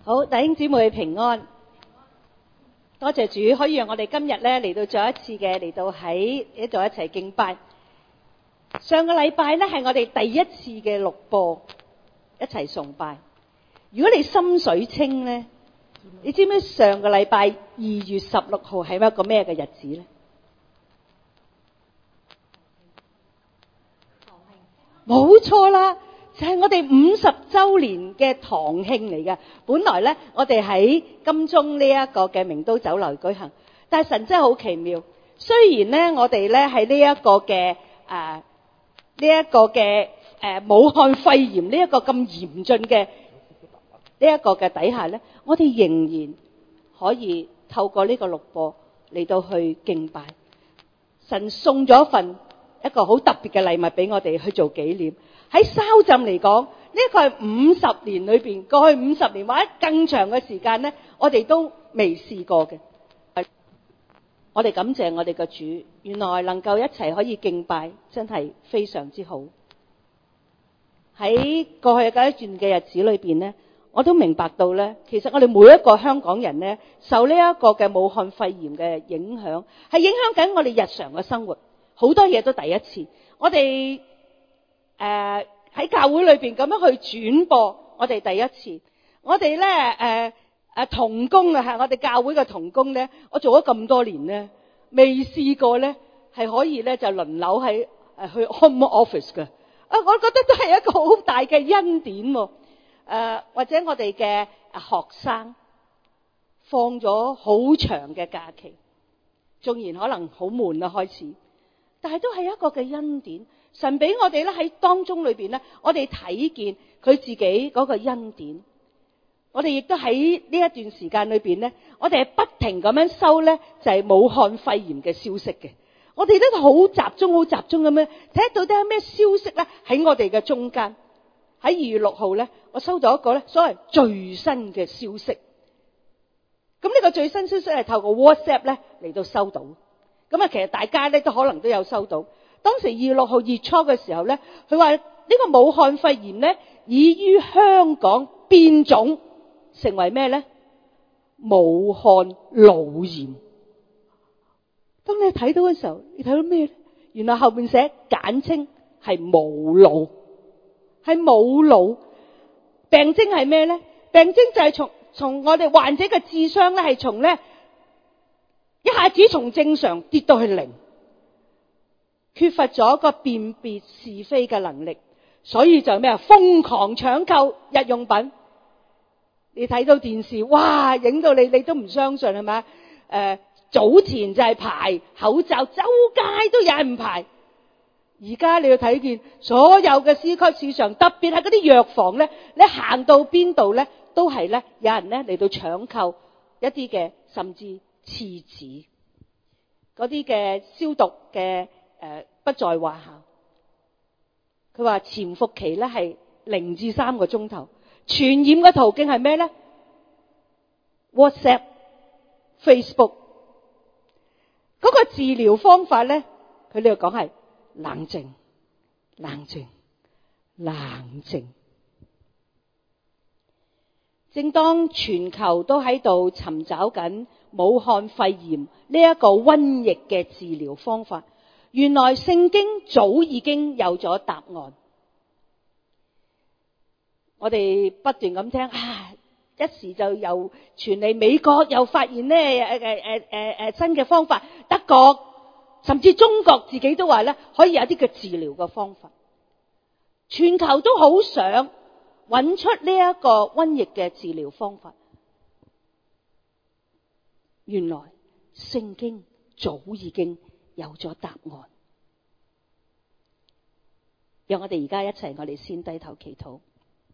好，弟兄姊妹平安，多謝主可以讓我哋今日咧嚟到再一次嘅嚟到喺呢度一齊敬拜。上個禮拜咧係我哋第一次嘅錄播，一齊崇拜。如果你心水清咧，你知唔知上個禮拜2月16號係一個咩嘅日子咧？冇錯啦，就係我哋50週年嘅堂慶嚟嘅。本來咧，我哋喺金鐘呢一個嘅名都酒樓舉行，但係神真係好奇妙。雖然咧，我哋咧喺呢一個嘅武漢肺炎呢一個咁嚴峻嘅呢一個嘅底下咧，我哋仍然可以透過呢個錄播嚟到去敬拜。神送咗一個好特別嘅禮物俾我哋去做紀念。喺燒浸嚟講，呢個係50年裏邊，過去50年或者更長嘅時間呢，我哋都未試過嘅。我哋感謝我哋嘅主，原來能夠一齊可以敬拜，真係非常之好。喺過去嘅一段嘅日子裏邊呢，我都明白到呢，其實我哋每一個香港人呢，受呢一個嘅武漢肺炎嘅影響，係影響緊我哋日常嘅生活。好多嘢都第一次，我哋喺教會裏邊咁樣去轉播，我哋第一次。我哋咧同工啊，係我哋教會嘅同工咧，我做咗咁多年咧，未試過咧係可以咧就輪流喺去 home office 嘅。我覺得都係一個好大嘅恩典喎。或者我哋嘅學生放咗好長嘅假期，縱然可能好悶啊開始。但係都係一個嘅恩典，神俾我哋咧喺當中裏邊咧，我哋睇見佢自己嗰個恩典。我哋亦都喺呢一段時間裏邊咧，我哋係不停咁樣收咧，就係武漢肺炎嘅消息嘅。我哋都好集中咁樣睇到底有咩消息咧喺我哋嘅中間。喺2月6號咧，我收到一個咧所謂最新嘅消息。咁呢個最新消息係透過 WhatsApp 咧嚟到收到。咁啊，其實大家咧都可能都有收到。當時2月6號月初嘅時候咧，佢話呢個武漢肺炎咧已於香港變種成為咩咧？武漢腦炎。當你睇到嘅時候，你睇到咩咧？原來後面寫簡稱係冇腦，係冇腦。病徵係咩咧？病徵就係從我哋患者嘅智商咧係從咧一下子從正常跌到去0，缺乏咗個辨別是非嘅能力，所以就咩啊？瘋狂搶購日用品。你睇到電視，哇，影到你都唔相信係咪？早前就係排口罩，周街都有人排。而家你要睇見所有嘅市區市場，特別係嗰啲藥房咧，你行到邊度咧，都係咧有人咧嚟到搶購一啲嘅，甚至廁紙嗰啲嘅消毒嘅不在話下。佢話潛伏期咧係0至3個鐘頭，傳染嘅途徑係咩咧？ WhatsApp、Facebook。嗰個治療方法咧，佢呢度講係冷靜、冷靜、冷靜。正當全球都喺度尋找緊武漢肺炎呢一個瘟疫嘅治療方法，原來聖經早已經有咗答案。我哋不斷咁聽，一時就又傳嚟美國又發現咧新嘅方法，德國甚至中國自己都話咧可以有啲嘅治療嘅方法。全球都好想揾出呢一個瘟疫嘅治療方法。原來聖經早已經有咗答案。讓我哋而家一齊，我哋先低頭祈禱。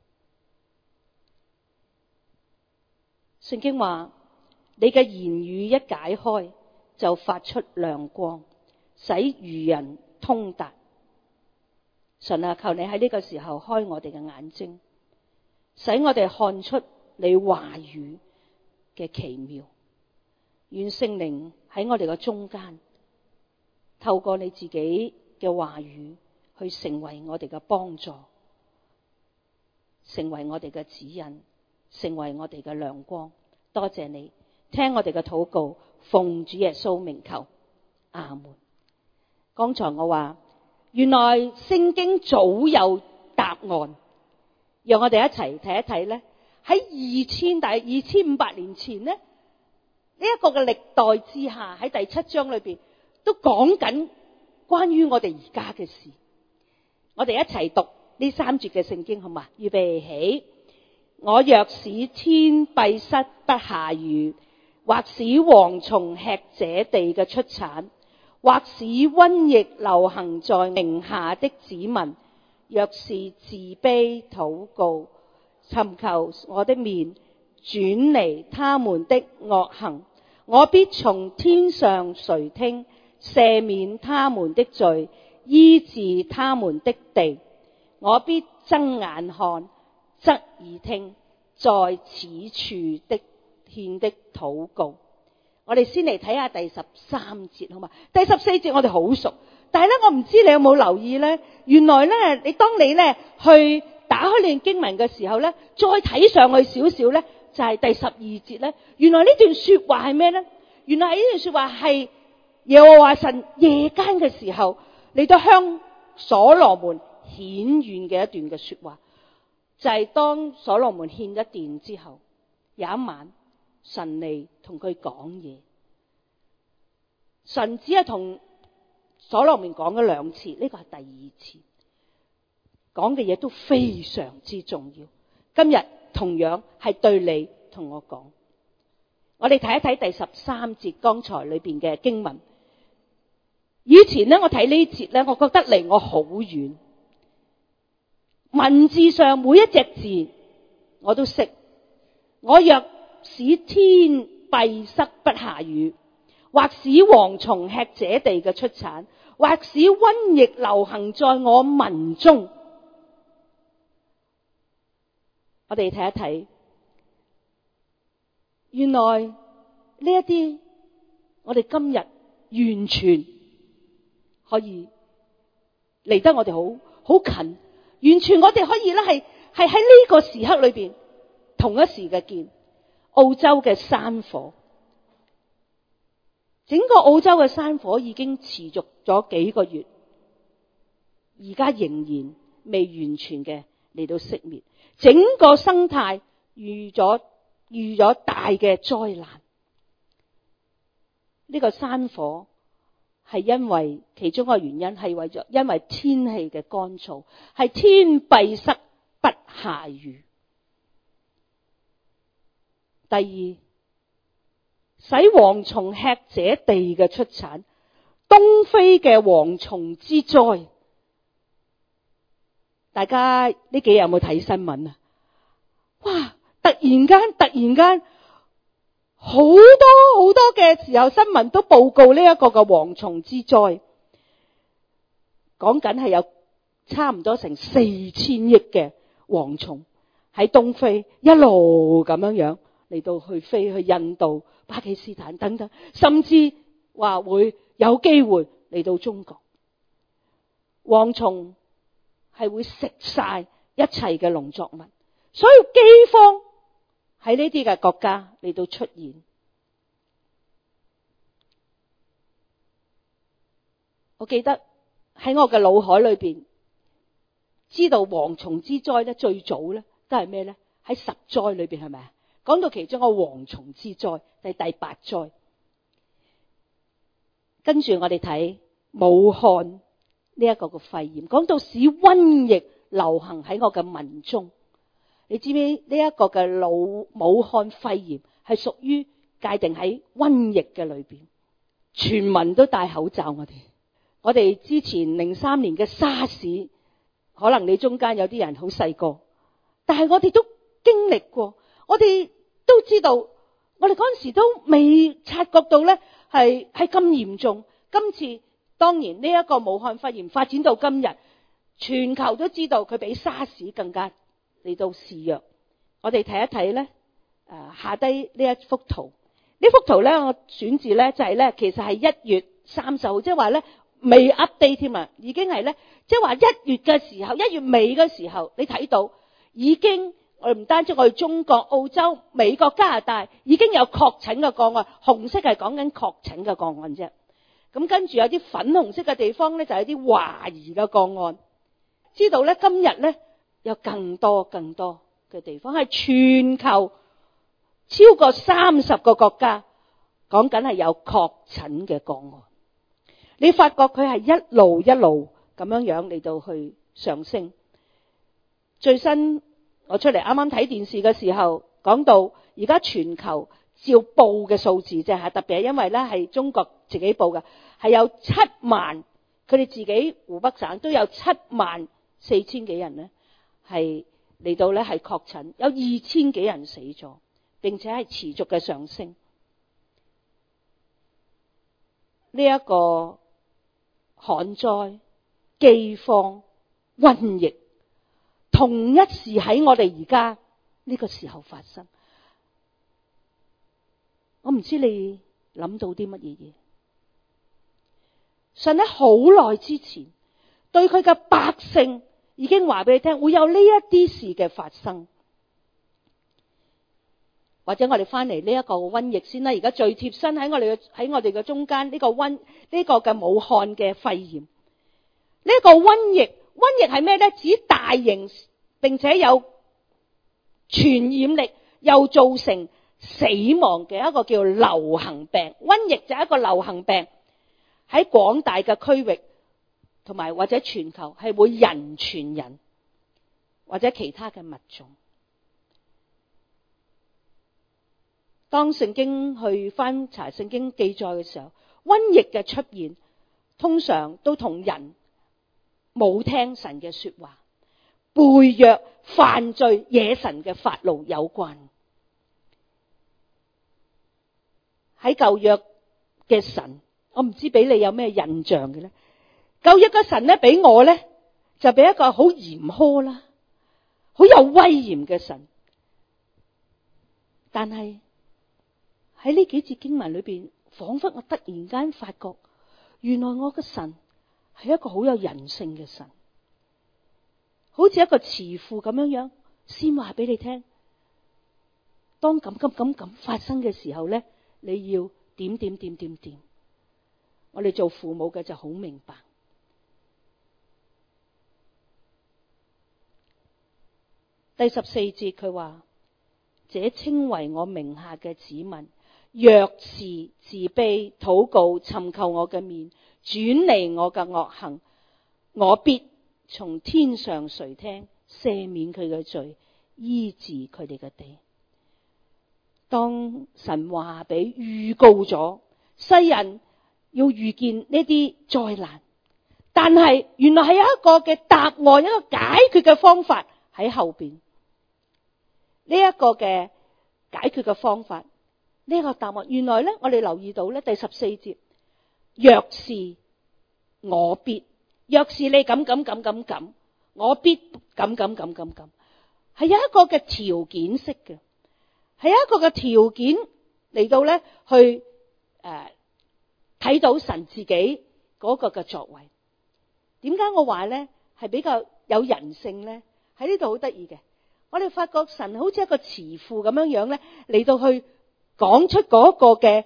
聖經話：你嘅言語一解開，就發出亮光，使愚人通達。神啊，求你喺呢個時候開我哋嘅眼睛，使我哋看出你話語嘅奇妙。願聖靈喺我哋嘅中間，透過你自己嘅話語去成為我哋嘅幫助，成為我哋嘅指引， 成為我哋嘅亮光。多謝你聽我哋嘅禱告，奉主耶穌名求，阿門。剛才我話原來聖經早有答案，讓我哋一齊睇一睇呢。喺大約2500年前呢，呢一個嘅歷代之下，喺第7章裏邊都講緊關於我哋而家嘅事。我哋一齊讀呢3節嘅聖經好嘛？預備起。我若使天閉塞不下雨，或使蝗蟲吃這地嘅出產，或使瘟疫流行在名下的子民，若是自卑禱告，尋求我的面，轉離他們的惡行，我必從天上垂聽，赦免他們的罪，醫治他們的地。我必睜眼看，側耳聽，在此處的獻的禱告。我哋先嚟睇下第13節好嘛？第14節我哋好熟，但係咧我唔知你有冇留意咧？原來咧當你咧去打開呢段經文嘅時候咧，再睇上去少少咧，就係第12節咧。原來呢段說話係咩咧？原來係呢段說話係耶和華神夜間嘅時候嚟到向所羅門顯現嘅一段嘅說話，就係當所羅門獻咗殿之後，有一晚神嚟同佢講嘢。神只係同所羅門講咗2次，呢個係第2次，講嘅嘢都非常之重要。今日同樣係對你同我講。我哋睇一睇第13節剛才裏邊嘅經文。以前呢，我睇呢節呢，我覺得離我好遠，文字上每一隻字我都識。我若使天閉塞不下雨，或使蝗蟲吃這地嘅出產，或使瘟疫流行在我民中。我哋睇一睇，原來呢一啲我哋今日完全可以離得我哋好近，完全我哋可以咧係喺呢個時刻裏邊同一時嘅見。澳洲嘅山火，整個澳洲嘅山火已經持續咗幾個月，而家仍然未完全嘅嚟到熄滅，整個生態遇咗大嘅災難。呢個山火係因為其中一個原因係因為天氣嘅乾燥，係天閉塞不下雨。第二，使蝗蟲吃這地嘅出產，東非嘅蝗蟲之災。大家呢幾日有冇睇新聞啊？哇！突然間好多嘅時候新聞都報告呢一個嘅蝗蟲之災，講緊係有差唔多成4000億嘅蝗蟲喺東非一路咁樣嚟到去飛去印度、巴基斯坦等等，甚至話會有機會嚟到中國。蝗蟲係會食晒一切嘅農作物，所以饑荒喺呢啲嘅國家嚟到出現。我記得喺我嘅腦海裏邊，知道蝗蟲之災咧，最早咧都係咩咧？喺10災裏邊係咪啊？講到其中一個蝗蟲之災，係第8災。跟住我哋睇武漢呢一個嘅肺炎，講到使瘟疫流行喺我嘅民中。你知唔知呢一個嘅武漢肺炎係屬於界定喺瘟疫嘅裏邊？全民都戴口罩。我哋之前03年嘅沙士，可能你中間有啲人好細個，但係我哋都經歷過，我哋都知道，我哋嗰陣時都未察覺到咧係咁嚴重。今次當然呢一個武漢肺炎發展到今日，全球都知道佢比沙士更加嚟到肆虐。我哋睇一睇咧，下低呢一幅圖，呢幅圖咧我選自咧就係咧，其實係1月30號，即係話咧未 update 添啊，已經係咧，即係話1月嘅時候，1月尾嘅時候，你睇到已經我哋唔單止我哋中國、澳洲、美國、加拿大已經有確診嘅個案，紅色係講緊確診嘅個案啫。咁跟住有啲粉紅色嘅地方咧，就係啲懷疑嘅個案。知道咧，今日咧有更多嘅地方係全球超過30個國家，講緊係有確診嘅個案。你發覺佢係一路咁樣嚟到去上升。最新我出嚟啱啱睇電視嘅時候，講到而家全球照報嘅數字啫嚇，特別係因為咧係中國自己報嘅，係有7萬，佢哋自己湖北省都有74000幾人咧係嚟到咧係確診，有2000幾人死咗，並且係持續嘅上升。呢一個旱災、饑荒、瘟疫，同一時喺我哋而家呢個時候發生。我唔知你諗到啲乜嘢？神喺好耐之前對佢嘅百姓已經話俾你聽，會有呢一啲事嘅發生。或者我哋翻嚟呢一個瘟疫先啦，而家最貼身喺我哋嘅中間呢個嘅武漢嘅肺炎。呢個瘟疫係咩咧？指大型並且有傳染力又造成死亡嘅一個叫流行病。瘟疫就係一個流行病，喺廣大嘅區域同埋或者全球係會人傳人或者其他嘅物種。當聖經去翻查聖經記載嘅時候，瘟疫嘅出現通常都同人冇聽神嘅說話、背約、犯罪、惹神嘅發怒有關。喺舊約嘅神，我唔知俾你有咩印象嘅咧？舊約嘅神咧，俾我咧就俾一個好嚴苛啦、好有威嚴嘅神。但係喺呢幾節經文裏邊，仿佛我突然間發覺，原來我嘅神係一個好有人性嘅神，好似一個慈父咁樣，先話俾你聽，當咁發生嘅時候咧，你要點。我哋做父母嘅就好明白。第14節佢話：這稱為我名下嘅子民，若是自卑禱告尋求我嘅面，轉離我嘅惡行，我必從天上垂聽，赦免佢嘅罪，醫治佢哋嘅地。當神話俾預告咗世人要遇見呢啲災難，但係原來係有一個嘅答案，一個解決嘅方法喺後邊。呢一個嘅解決嘅方法，呢個答案，原來咧我哋留意到咧第14節，若是我必，若是你咁，我必咁，係有一個嘅條件式嘅，係有一個嘅條件嚟到咧去睇到神自己嗰個嘅作為。點解我話咧係比較有人性咧？喺呢度好得意嘅，我哋發覺神好似一個慈父咁樣咧嚟到去講出嗰個嘅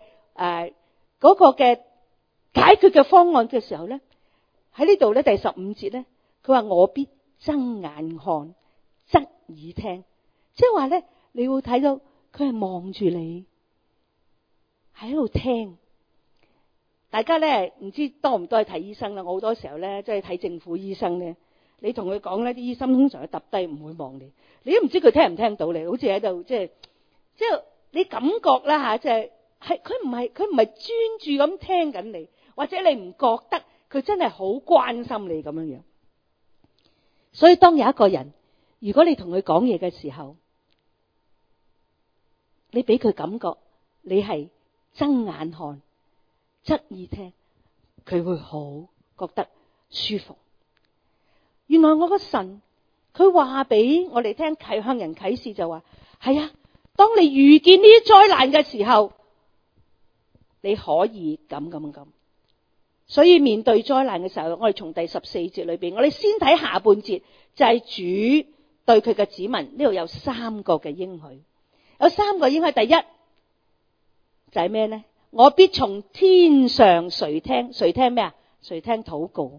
解決嘅方案嘅時候咧，喺呢度咧第15節咧，佢話我必睜眼看，側耳聽，即係話咧你會睇到佢係望住你喺度聽。大家咧唔知多唔多去睇醫生啦？我好多時候咧即係睇政府醫生咧，你同佢講咧，啲醫生通常係揼低唔會望你，你都唔知佢聽唔聽到你，好似喺度即係你感覺啦吓，即係佢唔係專注咁聽緊你，或者你唔覺得佢真係好關心你咁樣樣。所以當有一個人，如果你同佢講嘢嘅時候，你俾佢感覺你係睜眼看，側耳聽，佢會好覺得舒服。原來我個神佢話俾我哋聽，向人啟示就話係啊，當你遇見呢啲災難嘅時候，你可以咁。所以面對災難嘅時候，我哋從第14節裏邊，我哋先睇下半節，就係主對佢嘅子民，呢度有3個嘅應許，有3個應許。第一就係咩呢？我必從天上垂聽，垂聽咩啊？垂聽禱告。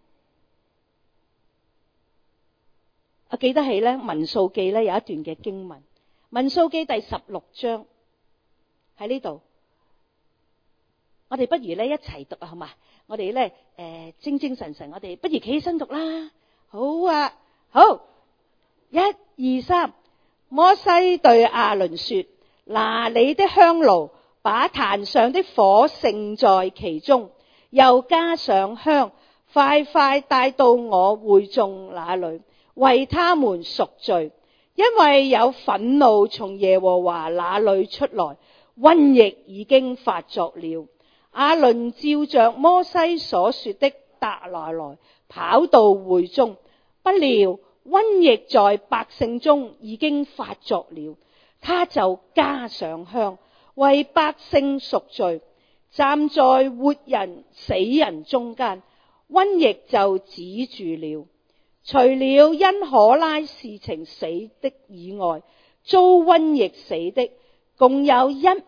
我記得起咧民數記咧有一段嘅經文，民數記第16章喺呢度，我哋不如咧一齊讀啊，好嘛？我哋咧精精神神，我哋不如企起身讀啦。好啊，好，1、2、3。摩西對亞倫說：拿你的香爐，把壇上的火盛在其中，又加上香，快快帶到我會眾那裏，為他們贖罪，因為有憤怒從耶和華那裏出來，瘟疫已經發作了。亞倫照着摩西所說的達來，跑到會中，不料瘟疫在百姓中已經發作了，他就加上香，為百姓贖罪，站在活人死人中間，瘟疫就止住了。除了因可拉事情死的以外，遭瘟疫死的共有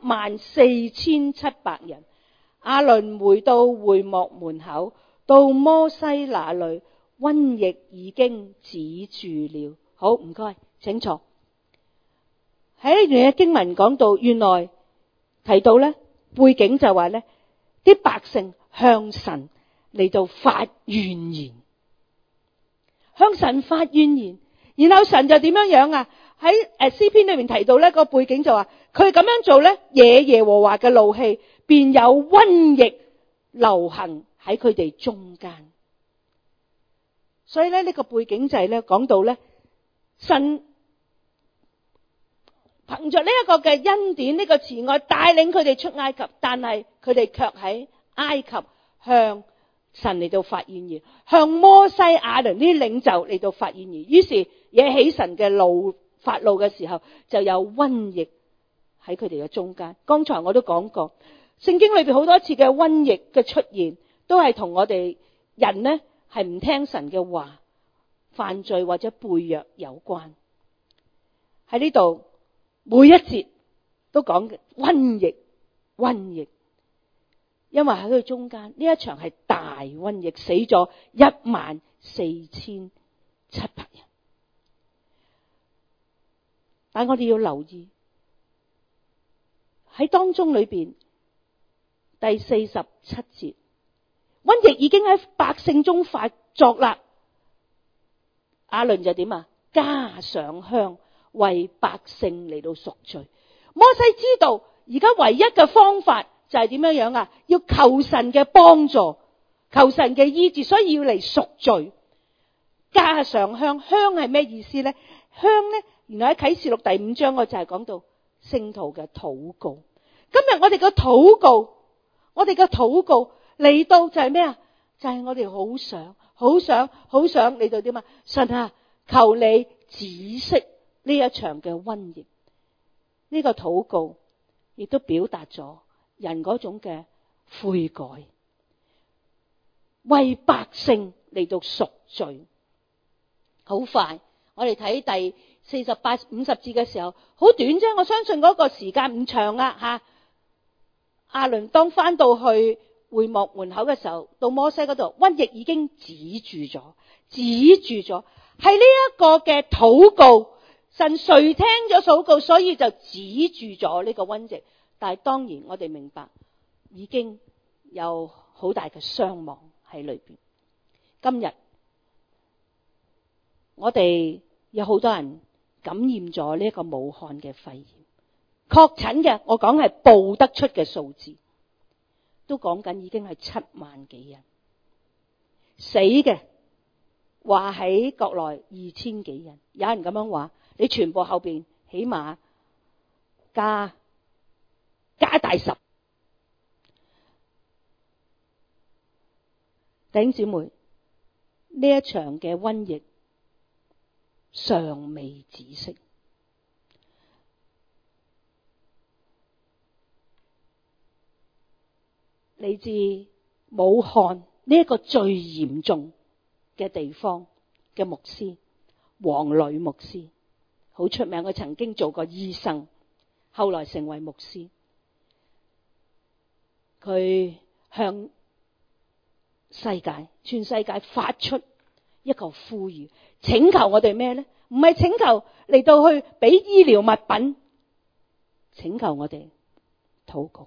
14700人。亞倫回到會幕門口，到摩西那裏，瘟疫已經止住了。好，唔該，請坐。喺呢段嘅經文講到，原來提到咧背景就話咧，啲百姓向神嚟到發怨言。向神發怨言，然後神就點樣啊？喺詩篇裏面提到呢個背景就話，佢咁樣做呢，惹耶和華嘅怒氣，便有瘟疫流行喺佢哋中間。所以呢個背景就係呢講到呢，神憑着呢一個嘅恩典，呢個慈愛帶領佢哋出埃及，但係佢哋卻喺埃及向神嚟到發怨言，向摩西、亞倫呢啲領袖嚟到發怨言，於是惹起神嘅怒，發怒嘅時候就有瘟疫喺佢哋嘅中間。剛才我都講過，聖經裏邊好多次嘅瘟疫嘅出現，都係同我哋人呢係唔聽神嘅話、犯罪或者背約有關。喺呢度每一節都講嘅瘟疫，瘟疫。因為喺佢中間呢一場係大瘟疫，死咗14700人。但我哋要留意喺當中裏邊第47節，瘟疫已經喺百姓中發作啦。亞倫就點啊？加上香，為百姓嚟到贖罪。摩西知道而家唯一嘅方法就係點樣啊？要求神嘅幫助，求神嘅醫治，所以要嚟贖罪。加上香，香係咩意思呢？香呢，原來喺啟示錄第5章我就係講到聖徒嘅禱告。今日我哋嘅禱告，嚟到就係咩啊？就係我哋好想嚟到點啊？神啊，求你止息呢一場嘅瘟疫。呢個禱告亦都表達咗人嗰種嘅悔改，為百姓嚟到贖罪。好快，我哋睇第48、50節嘅時候，好短啫。我相信嗰個時間唔長啦吓。亞倫當翻到去會幕門口嘅時候，到摩西嗰度，瘟疫已經止住咗。係呢一個嘅禱告，神垂聽咗禱告，所以就止住咗呢個瘟疫。但係當然我哋明白，已經有好大嘅傷亡喺裏邊。今日我哋有好多人感染咗呢一個武漢嘅肺炎，確診嘅我講係報得出嘅數字，都講緊已經係7萬幾人，死嘅話喺國內2000幾人。有人咁樣話，你全部後邊起碼加大10。弟兄姊妹，呢一場嘅瘟疫尚未止息。嚟自武漢呢一個最嚴重嘅地方嘅牧師黃磊牧師，好出名，佢曾經做過醫生，後來成為牧師。佢向全世界發出一個呼籲，請求我哋咩呢？唔係請求嚟到去俾醫療物品，請求我哋禱告。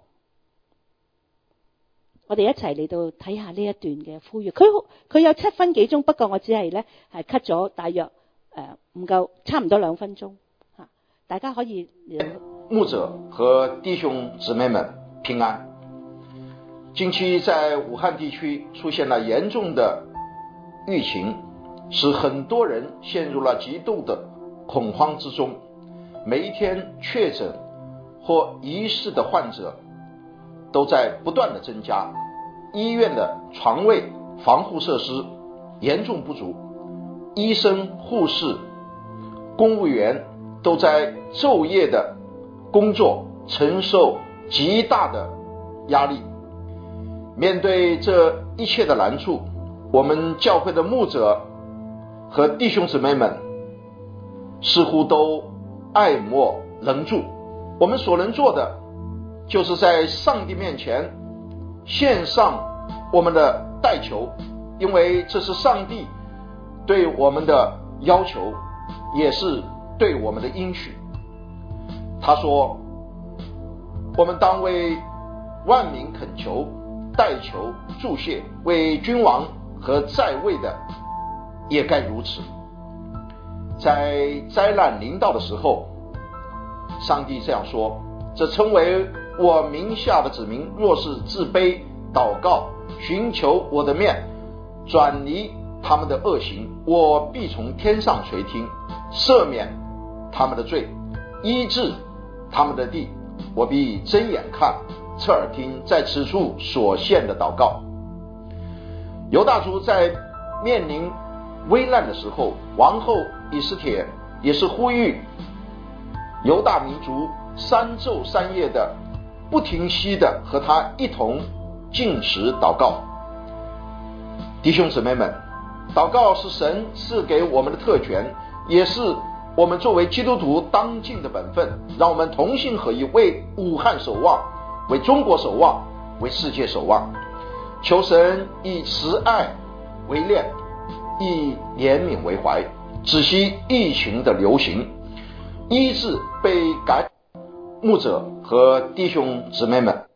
我哋一齊嚟到睇下呢一段嘅呼籲。佢有7分幾鐘，不過我只係係 cut 咗大約唔夠，差唔多2分鐘。大家可以牧者和弟兄姊妹們平安。近期在武漢地區出現了嚴重的疫情，使很多人陷入了極度的恐慌之中。每一天確診或疑似的患者都在不斷的增加，醫院的床位、防護設施嚴重不足，醫生、護士、公務員都在晝夜的工作，承受極大的壓力。面對這一切的難處，我們教會的牧者和弟兄姊妹們似乎都愛莫能助。我們所能做的就是在上帝面前獻上我們的代求，因為這是上帝對我們的要求，也是對我們的應許。他說，我們當為萬民懇求、代求、祝謝，為君王和在位的也該如此。在災難臨到的時候，上帝這樣說，這稱為我名下的子民，若是自卑禱告，尋求我的面，轉離他們的惡行，我必從天上垂聽，赦免他們的罪，醫治他們的地，我必睜眼看，側耳聽，在此處所獻的禱告。猶大族在面臨危難的時候，王后以斯帖也是呼籲猶大民族3晝3夜的不停息的和他一同禁食禱告。弟兄姊妹們，禱告是神賜給我們的特權，也是我們作為基督徒當盡的本分。讓我們同心合意，為武漢守望，為中國守望，為世界守望。求神以慈愛為念，以憐憫為懷，止息疫情的流行，醫治被感牧者和弟兄姊妹們。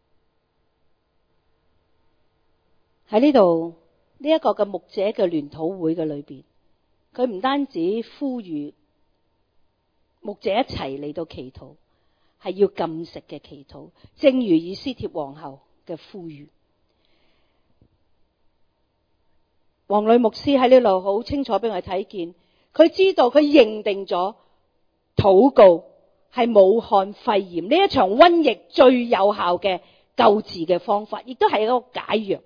喺呢度呢一個嘅牧者嘅聯禱會嘅裏邊，佢唔單止呼籲牧者一齊嚟到祈禱，係要禁食嘅祈禱，正如以斯帖皇后嘅呼籲。黃磊牧師喺呢度好清楚俾我哋睇見，佢知道佢認定咗禱告係武漢肺炎呢一場瘟疫最有效嘅救治嘅方法，亦都係一個解藥。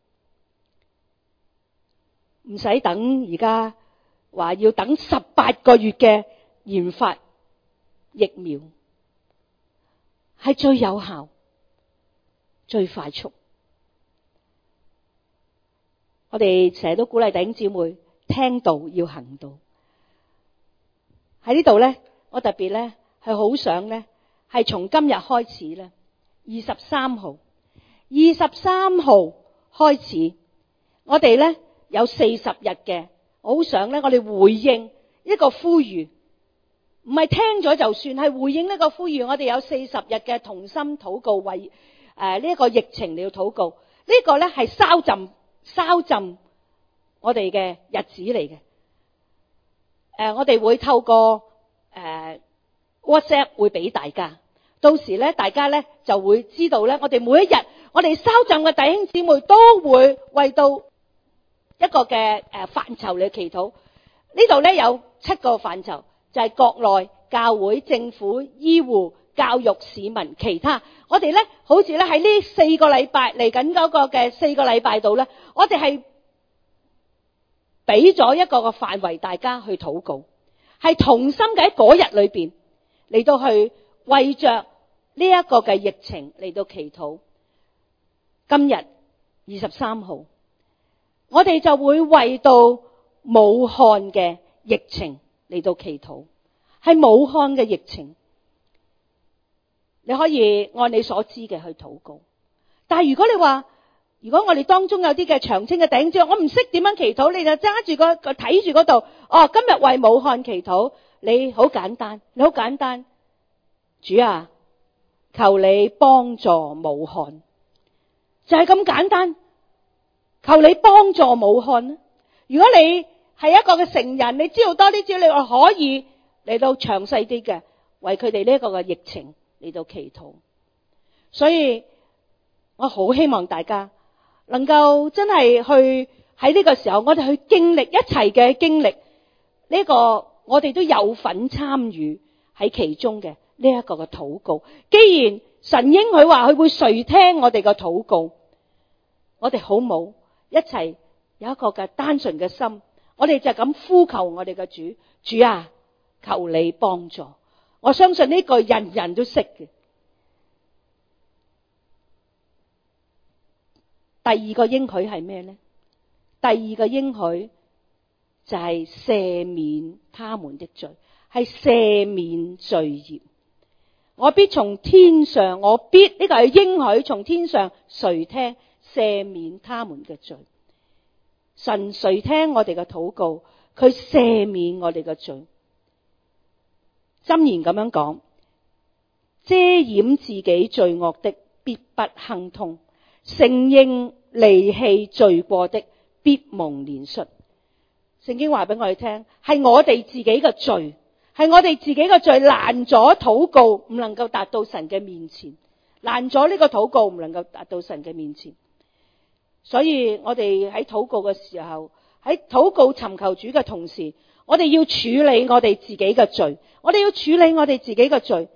唔使等而家話要等18個月嘅研發疫苗，係最有效、最快速。我哋成日都鼓勵弟兄姊妹聽道要行道。喺呢度咧，我特別咧係好想咧係從今日開始咧，23號開始，我哋咧有40日嘅，我好想咧我哋回應一個呼籲，唔係聽咗就算，係回應呢個呼籲。我哋有40日嘅同心禱告，為呢一個疫情嚟到禱告。呢個咧係燒浸我哋嘅日子嚟嘅。我哋會透過WhatsApp 會俾大家，到時咧大家咧就會知道咧，我哋每一日我哋燒浸嘅弟兄姊妹都會為到一個嘅範疇嚟祈禱。呢度咧有7個範疇，就係國內教會、政府、醫護、教育、市民、其他。我哋咧好似咧喺呢4個禮拜嚟緊嗰個嘅4個禮拜度咧，我哋係俾咗一個嘅範圍大家去禱告，係同心嘅喺嗰日裏邊嚟到去為着呢一個嘅疫情嚟到祈禱。今日23號，我哋就會為到武漢嘅疫情嚟到祈禱，係武漢嘅疫情。你可以按你所知嘅去禱告，但係如果你話，如果我哋當中有啲嘅長青嘅弟兄姊妹，我唔識點樣祈禱，你就揸住個睇住嗰度，今日為武漢祈禱，你好簡單，主啊，求你幫助武漢，就係咁簡單，求你幫助武漢。如果你係一個嘅成人，你知道多啲資料，你可以嚟到詳細啲嘅為佢哋呢一個嘅疫情嚟到祈禱。所以我好希望大家能夠真係去喺呢個時候，我哋去經歷一齊嘅經歷呢個，我哋都有份參與喺其中嘅呢一個嘅禱告。既然神應許話佢會垂聽我哋嘅禱告，我哋好冇一齊有一個嘅單純嘅心，我哋就咁呼求我哋嘅主，主啊，求你幫助。我相信呢句人人都識嘅。第二個應許係咩呢？第二個應許就係赦免他們的罪，係赦免罪孽。我必從天上，呢個係應許從天上垂聽赦免他們嘅罪。神垂聽我哋嘅禱告，佢赦免我哋嘅罪。箴言咁樣講，遮掩自己罪惡的必不亨通，承認離棄罪過的必蒙憐恤。聖經話俾我哋聽，係我哋自己嘅罪，係我哋自己嘅罪攔咗禱告，唔能夠達到神嘅面前，攔咗呢個禱告唔能夠達到神嘅面前。所以我哋喺禱告嘅時候，喺禱告尋求主嘅同時，我哋要處理我哋自己嘅罪，我哋要處理我哋自己嘅罪。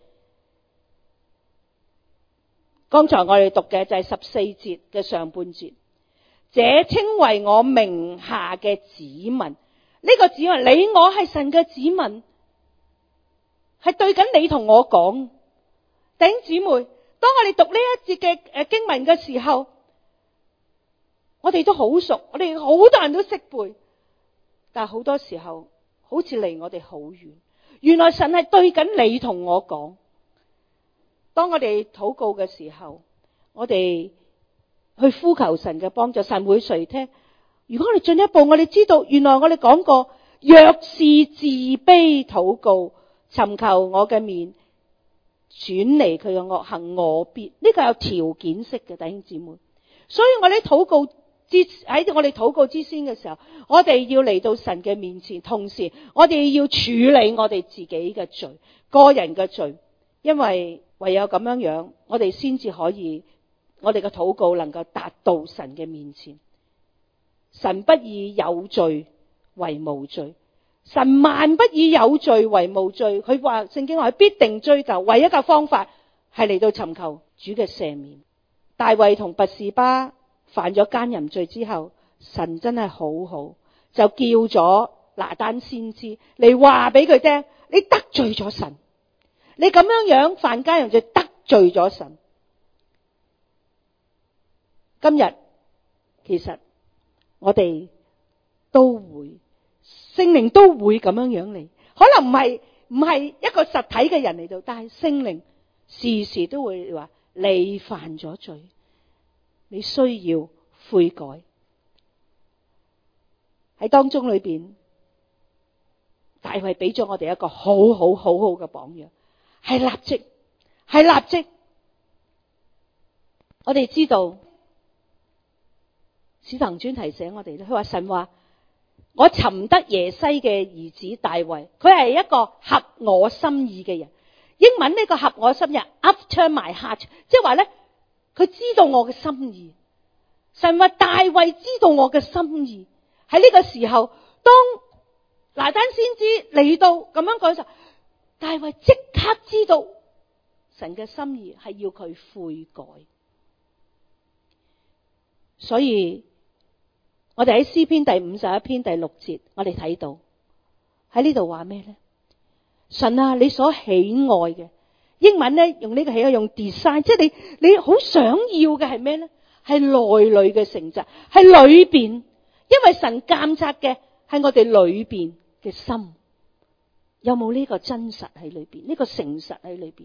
剛才我哋讀嘅就係14節嘅上半節，這稱為我名下嘅子民。呢個子民，你我係神嘅子民，係對緊你同我講。弟兄姊妹，當我哋讀呢一節嘅經文嘅時候，我哋都好熟，我哋好多人都識背，但係好多時候好似離我哋好遠。原來神係對緊你同我講。當我哋禱告嘅時候，我哋去呼求神嘅幫助，神會垂聽。如果我哋進一步，我哋知道原來我哋講過，若是自卑禱告，尋求我嘅面，轉離佢嘅惡行，我必，呢個有條件式嘅，弟兄姊妹。所以我哋喺我哋禱告之先嘅時候，我哋要嚟到神嘅面前，同時我哋要處理我哋自己嘅罪，個人嘅罪，因為唯有咁樣樣，我哋先至可以，我哋嘅禱告能夠達到神嘅面前。神不以有罪為無罪，神萬不以有罪為無罪。佢話聖經話佢必定追究，唯一嘅方法係嚟到尋求主嘅赦免。大衛同拔示巴犯咗奸淫罪之後，神真係好好，就叫咗拿單先知嚟話俾佢聽，你得罪咗神，你咁樣犯奸淫罪得罪咗神。今日其實我哋都會，聖靈都會咁樣嚟，可能唔係一個實體嘅人嚟到，但係聖靈時時都會話你犯咗罪，你需要悔改。喺當中裏邊，大衛俾咗我哋一個好好嘅榜樣，係立即。我哋知道使徒行傳提醒我哋咧，佢話神話我尋得耶西嘅兒子大衛，佢係一個合我心意嘅人。英文呢個合我心意 after my heart， 即係話咧，佢知道我嘅心意。神話大衛知道我嘅心意。喺呢個時候，當拿單先知嚟到咁樣講時候，大衛即刻知道神嘅心意係要佢悔改。所以我哋喺詩篇第51篇第6節，我哋睇到喺呢度話咩呢？神啊，你所喜愛嘅，英文呢用呢個喜愛用 design， 即係你好想要嘅係咩呢？係內裏嘅成就，係裏邊，因為神監察嘅係我哋裏邊嘅心，有冇呢個真實喺裏邊，呢個誠實喺裏邊？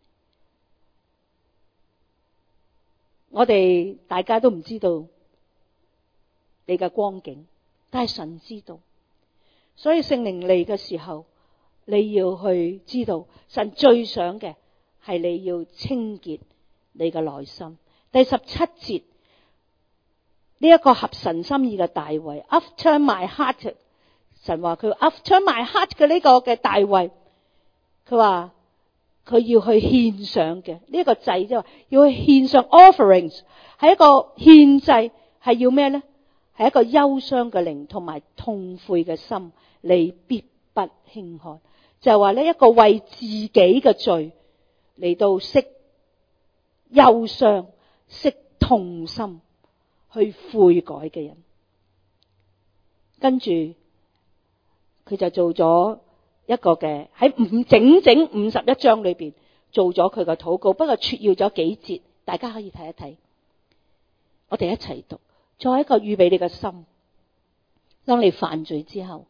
我哋大家都唔知道你嘅光景，但係神知道。所以聖靈嚟嘅時候，你要去知道神最想嘅係你要清潔你嘅內心。第17節呢一個合神心意嘅大衛 ，After my heart， 神話佢 After my heart 嘅呢個嘅大衛，佢話佢要去獻上嘅呢一個祭，即係話要去獻上 offerings， 係一個獻祭，係要咩咧？係一個憂傷嘅靈同埋痛悔嘅心，你必不輕看。就係話呢一個為自己嘅罪嚟到識憂傷、識痛心去悔改嘅人。跟住佢就做咗一個嘅喺整整51章裏邊做咗佢嘅禱告，不過撮要咗幾節，大家可以睇一睇。我哋一齊讀，再一個預備你嘅心。當你犯罪之後，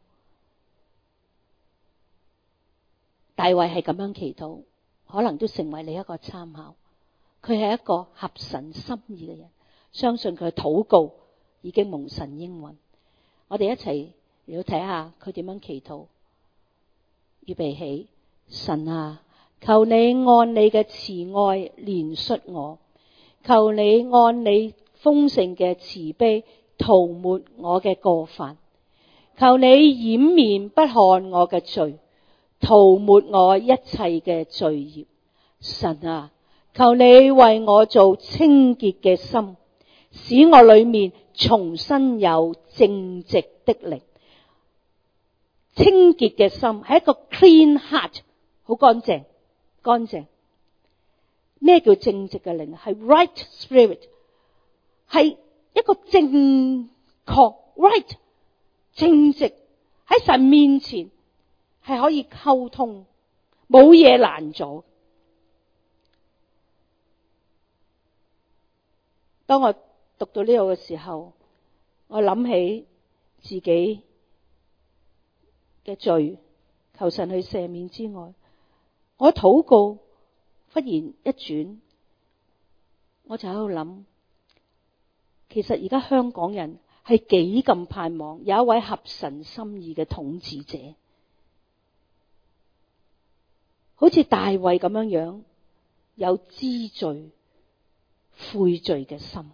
大衛係咁樣祈禱，可能都成為你一個參考。佢係一個合神心意嘅人，相信佢嘅禱告已經蒙神應允。我哋一齊嚟睇下佢點樣祈禱。預備起，神啊，求你按你嘅慈愛憐恤我，求你按你豐盛嘅慈悲塗抹我嘅過犯，求你掩面不看我嘅罪，塗抹我一切嘅罪孽。神啊，求你為我做清潔嘅心，使我裏面重新有正直的靈。清潔嘅心係一個 clean heart， 好乾淨，乾淨。咩叫正直嘅靈？係 right spirit， 係一個正確 right 正直，喺神面前係可以溝通，冇嘢難阻。當我讀到呢度嘅時候，我諗起自己嘅罪，求神去赦免之外，我禱告忽然一轉，我就喺度諗，其實而家香港人係幾咁盼望有一位合神心意嘅統治者，好似大衛咁樣樣，有知罪悔罪嘅心。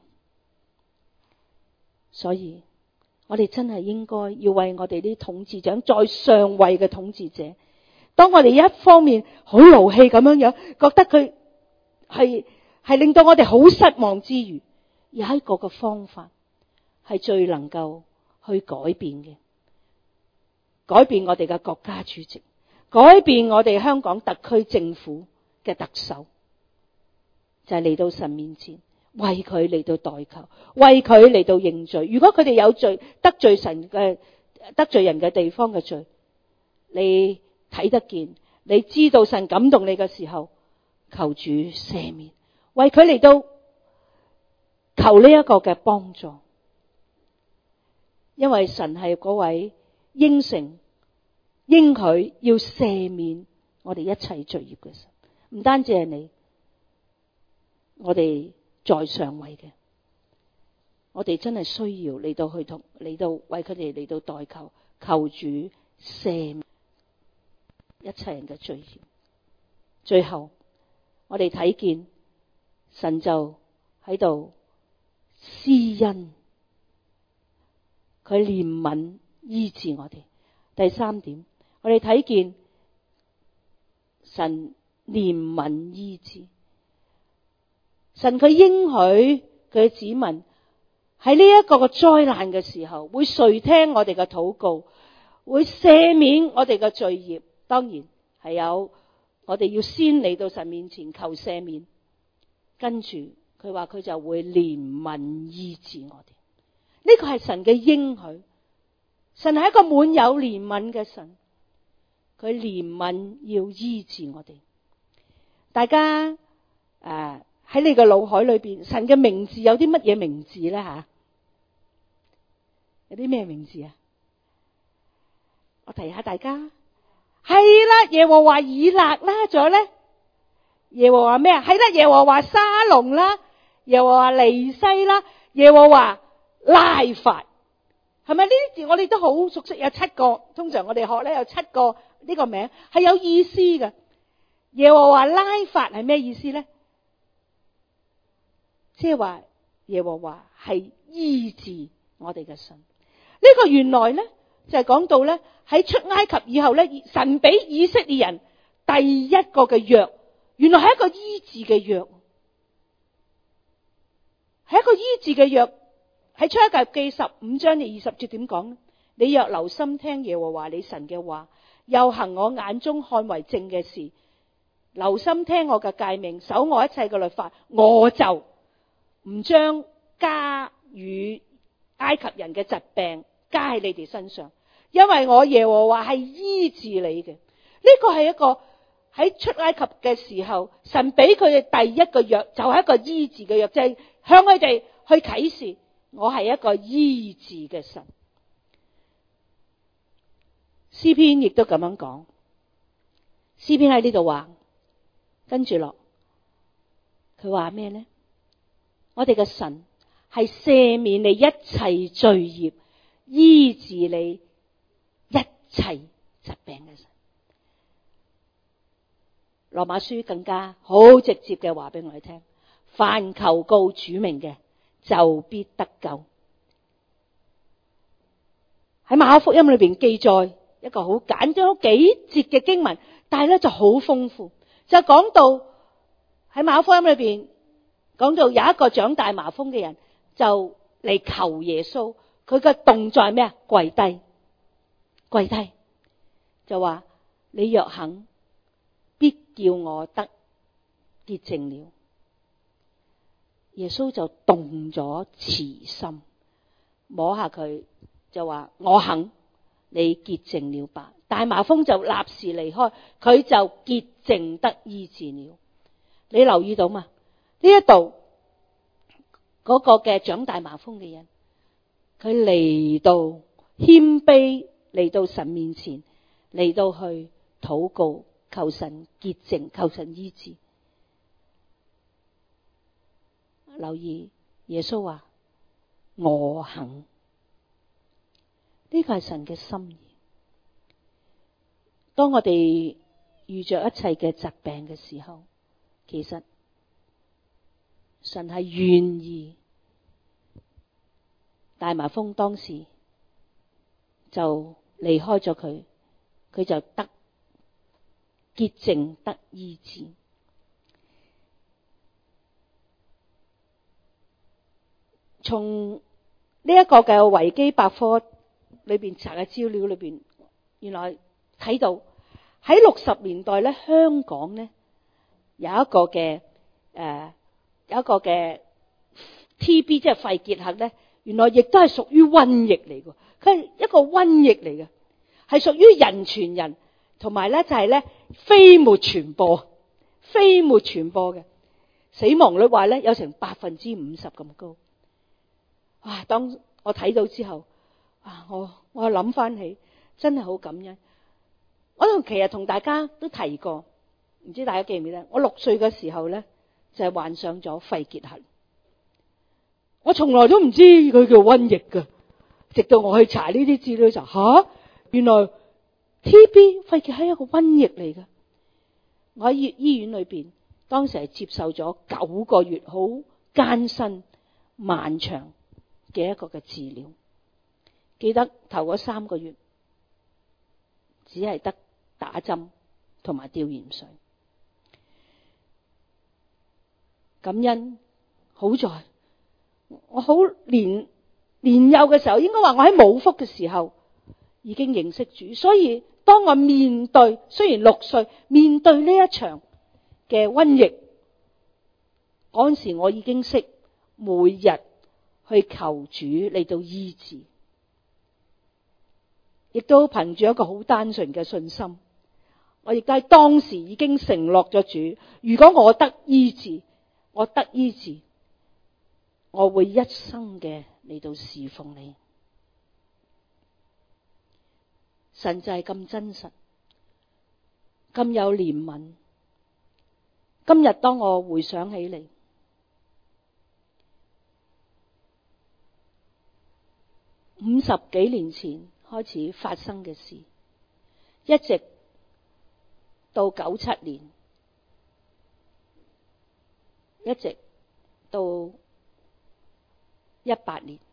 所以我哋真係應該要為我哋啲統治長，在上位嘅統治者，當我哋一方面好勞氣咁樣樣，覺得佢係令到我哋好失望之餘，有一個嘅方法係最能夠去改變嘅，改變我哋嘅國家主席，改變我哋香港特區政府嘅特首，就係嚟到神面前，為佢嚟到代求，為佢嚟到認罪。如果佢哋有罪，得罪神嘅得罪人嘅地方嘅罪，你睇得見，你知道神感動你嘅時候，求主赦免，為佢嚟到求呢一個嘅幫助。因為神係嗰位應承應許要赦免我哋一切罪孽嘅神，唔單止係你，我哋在上位嘅，我哋真係需要嚟到為佢哋嚟到代求，求主赦免一切人嘅罪孽。最後我哋睇見神就喺度施恩，佢憐憫醫治我哋。第三點，我哋睇見神憐憫醫治。神佢應許佢嘅子民喺呢一個嘅災難嘅時候，會垂聽我哋嘅禱告，會赦免我哋嘅罪孽。當然係有我哋要先嚟到神面前求赦免，跟住佢話佢就會憐憫醫治我哋。呢個係神嘅應許。神係一個滿有憐憫嘅神，佢憐憫要醫治我哋。大家喺你嘅腦海裏邊，神嘅名字有啲乜嘢名字咧？有啲咩名字啊？ 我提下大家，係啦，耶和華以勒啦，仲有咧，耶和華咩啊？係啦，耶和華沙龍啦，耶和華尼西啦，耶和華拉法，係咪呢啲字我哋都好熟悉？有7個，通常我哋學咧有7個呢個名係有意思嘅。耶和華拉法係咩意思咧？即係話耶和華係醫治我哋嘅神。呢個原來咧就係講到咧喺出埃及以後咧，神俾以色列人第一個嘅約，原來係一個醫治嘅約，係一個醫治嘅約。喺出埃及記15章嘅20節點講呢？你若留心聽耶和華你神嘅話，又行我眼中看為正嘅事，留心聽我嘅誡命，守我一切嘅律法，我就唔將加與埃及人嘅疾病加喺你哋身上，因為我耶和華係醫治你嘅。呢個係一個喺出埃及嘅時候，神俾佢嘅第一個約，就係一個醫治嘅約，就係向佢哋去啟示我係一個醫治嘅神。詩篇亦都咁樣講，詩篇喺呢度話，跟住落，佢話咩呢？我哋嘅神係赦免你一切罪孽，醫治你一切疾病嘅神。羅馬書更加好直接嘅話俾我哋聽，凡求告主名嘅就必得救。喺馬可福音裏邊記載一個好簡單幾節嘅經文，但係咧就好豐富，就講到喺馬可福音裏邊講到有一個長大麻風嘅人就嚟求耶穌，佢嘅動作係咩啊？跪低，跪低就話你若肯，必叫我得潔淨了。耶穌就動咗慈心，摸下佢就話我肯，你潔淨了吧。大麻風就立時離開，佢就潔淨得醫治了。你留意到嘛？呢一度嗰個嘅長大麻風嘅人，佢嚟到謙卑，嚟到神面前，嚟到去禱告，求神潔淨，求神醫治。留意耶穌話我肯，呢個係神嘅心意。當我哋遇着一切嘅疾病嘅時候，其實神係願意。大麻風當時就離開咗佢，佢就得潔淨得醫治。從呢一個嘅維基百科裏邊查嘅資料裏邊，原來睇到喺60年代咧，香港咧有一個嘅TB 即係肺結核咧，原來亦都係屬於瘟疫嚟嘅，佢係一個瘟疫嚟嘅，係屬於人傳人，同埋咧就係咧飛沫傳播嘅，死亡率話咧有成50%咁高。哇！當我睇到之後，我諗翻起，真係好感恩。我其實同大家都提過，唔知大家記唔記得？我6歲嘅時候咧，就係患上咗肺結核。我從來都唔知佢叫瘟疫㗎，直到我去查呢啲資料就原來 TB 肺結核係一個瘟疫嚟㗎。我喺醫院裏邊，當時係接受咗9個月好艱辛漫長嘅一個嘅治療。記得頭嗰3個月只係得打針同埋吊鹽水。感恩好在我好年幼嘅時候，應該話我喺母腹嘅時候已經認識主，所以當我面對，雖然6歲面對呢一場嘅瘟疫嗰陣時，我已經識每日去求主嚟到醫治，亦都憑住一個好單純嘅信心，我亦都喺當時已經承諾咗主，如果我得醫治，我會一生嘅嚟到侍奉你。 神就係咁真實，咁有憐憫。今日當我回想起嚟，50幾年前開始發生嘅事，一直到97年，一直到18年，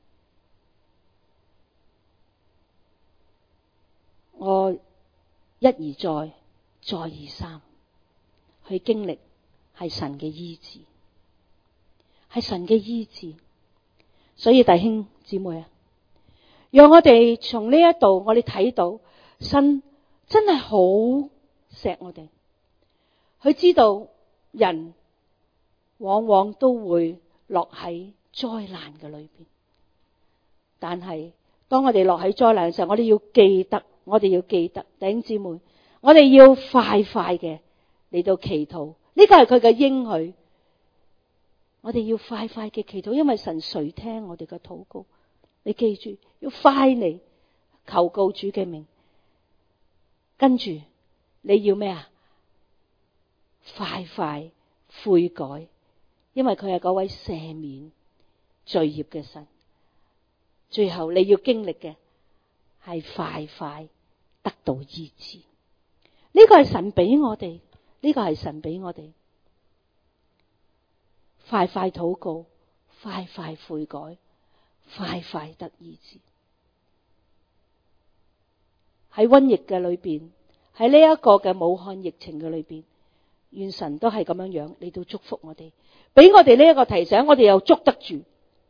我一而再，再而三去經歷係神嘅醫治，係神嘅醫治。所以弟兄姊妹啊，讓我哋從呢一度我哋睇到神真係好錫我哋，佢知道人往往都會落喺災難嘅裏邊，但係當我哋落喺災難嘅時候，我哋要記得弟兄姊妹，我哋要快快嘅嚟到祈禱，呢個係佢嘅應許。我哋要快快嘅祈禱，因為神垂聽我哋嘅禱告。你記住，要快嚟求告主嘅名，跟住你要咩啊？快快悔改，因為佢係嗰位赦免罪孽嘅神。最後你要經歷嘅係快快得到醫治。呢個係神俾我哋，呢個係神俾我哋。快快禱告，快快悔改，快快得醫治。喺瘟疫嘅裏邊，喺呢一個嘅武漢疫情嘅裏邊，願神都係咁樣樣嚟到祝福我哋，俾我哋呢一個提醒，我哋又捉得住。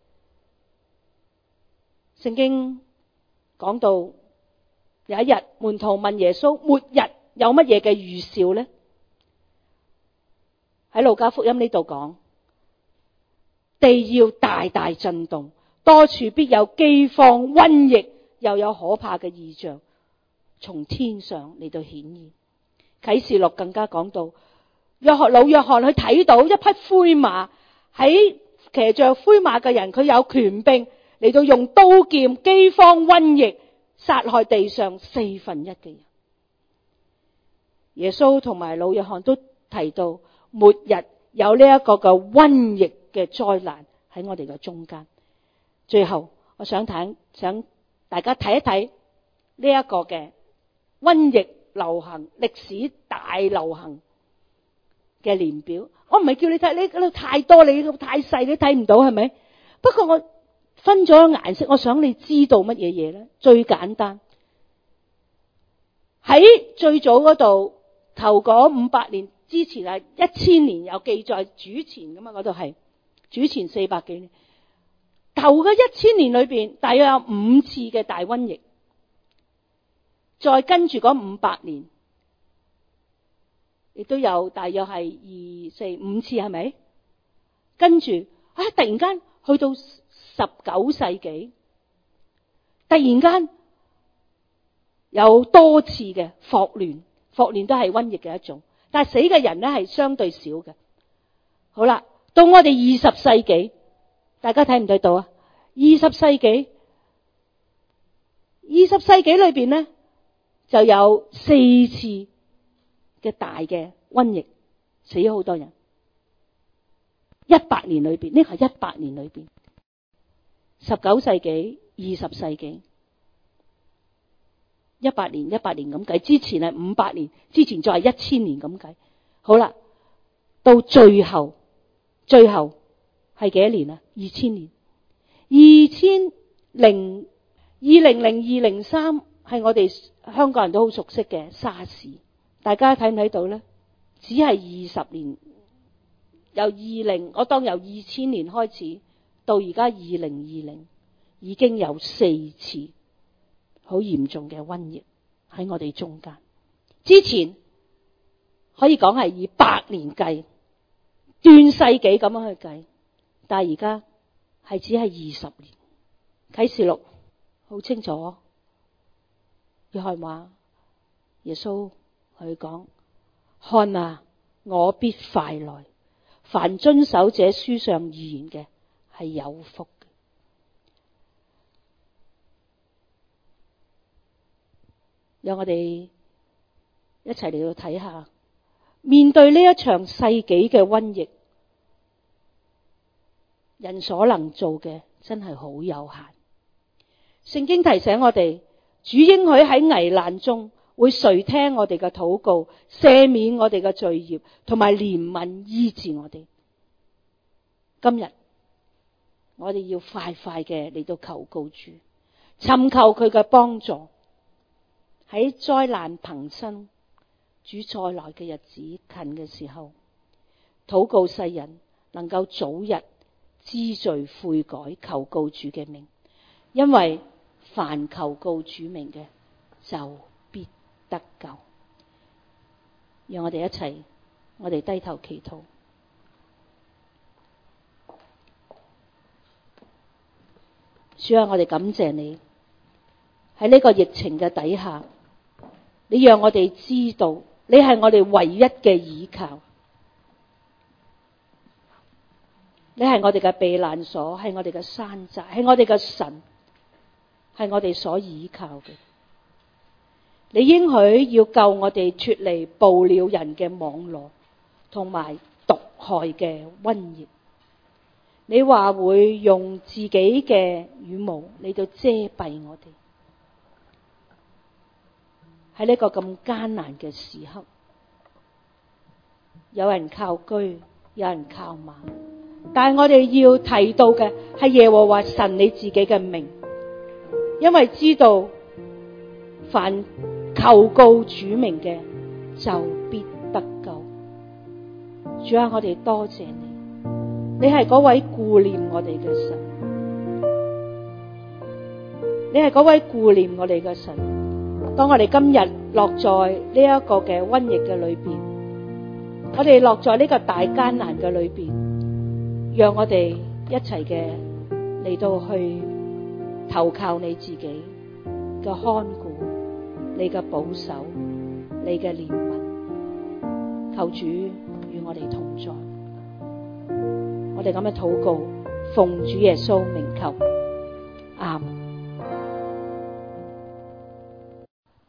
聖經講到有一日，門徒問耶穌：末日有乜嘢嘅預兆呢？喺路加福音呢度講，地要大大震動，多處必有饑荒、瘟疫，又有可怕嘅異象從天上嚟到顯現。啟示錄更加講到，老約翰去睇到一匹灰馬，喺騎着灰馬嘅人，佢有權柄嚟到用刀劍、饑荒、瘟疫殺害地上1/4嘅人。耶穌同埋老約翰都提到，末日有呢一個嘅瘟疫嘅災難喺我哋嘅中間。最後我想大家睇一睇呢一個嘅瘟疫流行歷史大流行嘅年表。我唔係叫你睇，你嗰度太多，你太細你睇唔到，係咪？不過我分咗顏色，我想你知道乜嘢嘢咧？最簡單，喺最早嗰度頭嗰500年之前係1000年有記載主前噶嘛，嗰度係主前400幾年。頭嘅1000年裏邊，大約有5次嘅大瘟疫，再跟住嗰500年，亦都有大約係2、4、5次，係咪？跟住突然間去到19世紀，突然間有多次嘅霍亂都係瘟疫嘅一種，但係死嘅人咧係相對少嘅。好啦，到我哋20世紀，大家睇唔睇到啊？20世紀裏邊咧就有4次嘅大嘅瘟疫，死咗好多人。100年裏邊，呢個係100年裏邊，19世紀、20世紀，100年咁計，之前係500年，之前再係1000年咁計。好啦，到最後係幾多年啊？2000年，2002、2003係我哋香港人都好熟悉嘅沙士。大家睇唔睇到咧？只係20年，我當由2000年開始到而家2020，已經有4次好嚴重嘅瘟疫喺我哋中間。之前可以講係以100年計，斷世紀咁樣去計，但係而家係只係20年。啟示錄好清楚，約翰話耶穌佢講：看啊，我必快來，凡遵守這書上預言嘅係有福嘅。 讓我哋一齊嚟到睇下，面對呢一場世紀嘅瘟疫，人所能做嘅真係好有限。聖經提醒我哋，主應許喺危難中會垂聽我哋嘅禱告，赦免我哋嘅罪孽，同埋憐憫醫治我哋。今日我哋要快快嘅嚟到求告主，尋求佢嘅幫助。喺災難頻生，主再來嘅日子近嘅時候，禱告世人能夠早日知罪悔改，求告主嘅名，因為凡求告主名嘅就必得救。讓我哋一齊，我哋低頭祈禱。主啊，我哋感謝你喺呢個疫情嘅底下，你讓我哋知道你係我哋唯一嘅倚靠，你係我哋嘅避難所，係我哋嘅山寨，係我哋嘅神，係我哋所倚靠嘅。你應許要救我哋脫離捕鳥人嘅網羅同埋毒害嘅瘟疫。你話會用自己嘅羽毛嚟到遮蔽我哋。喺呢個咁艱難嘅時刻，有人靠車，有人靠馬，但係我哋要提到嘅係耶和華神你自己嘅名，因為知道凡求告主名嘅就必得救。主啊，我哋多謝你，你係嗰位顧念我哋嘅神，你係嗰位顧念我哋嘅神。當我哋今日落在呢一個嘅瘟疫嘅裏邊，我哋落在呢個大艱難嘅裏邊，讓我哋一齊嘅嚟到去投靠你自己嘅看顧，你嘅保守，你嘅憐憫。求主與我哋同在。我哋咁樣禱告，奉主耶穌名求，阿們。